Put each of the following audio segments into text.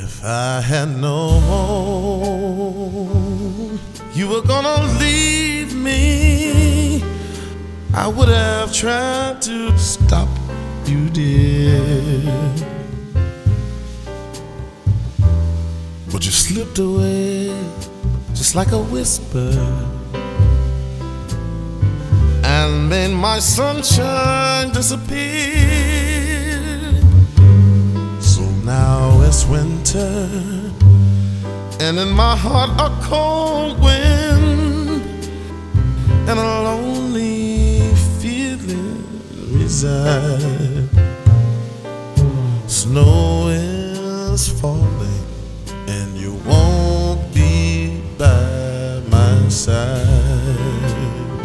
If I had known you were gonna leave me, I would have tried to stop you, dear. But you slipped away just like a whisper and made my sunshine disappear. So now it's winter, and in my heart a cold wind and a lonely feeling reside. Snow is falling and you won't be by my side.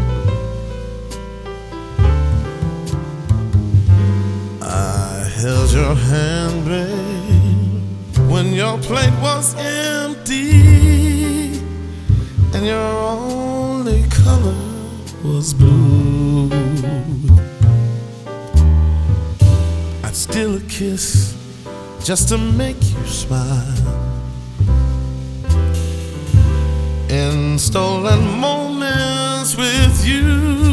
I held your hand, babe, when your plate was empty and your only color was blue. I'd steal a kiss just to make you smile. In stolen moments with you,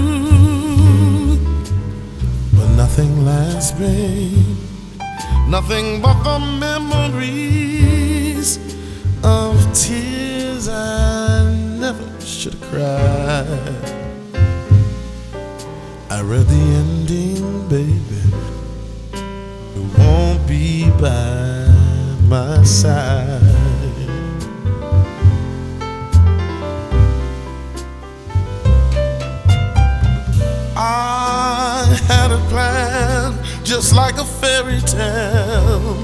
but nothing lasts, babe. Nothing but the memories of tears I never should have cried. I read the ending, baby. You won't be by my side. I had a plan just like a fairy tale,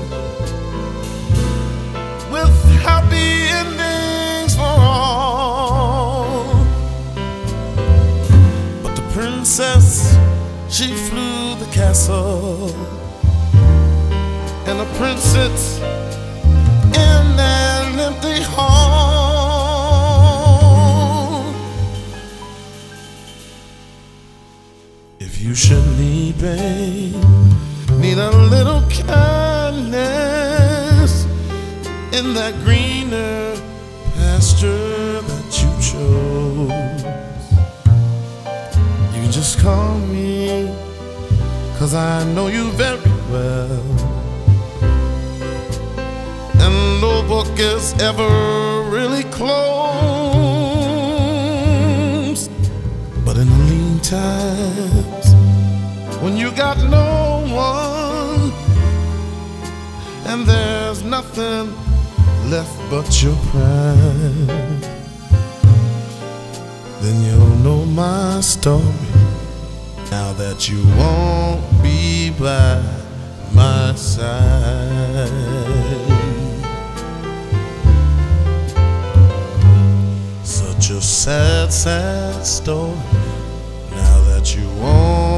with happy endings for all. But the princess, she flew the castle, and the prince sits in an empty hall. If you should need, babe, need a little kindness in that greener pasture that you chose, you can just call me, 'cause I know you very well, and no book is ever really closed. But in the lean times, when you got no one and there's nothing left but your pride, then you'll know my story now that you won't be by my side. Such a sad, sad story now that you won't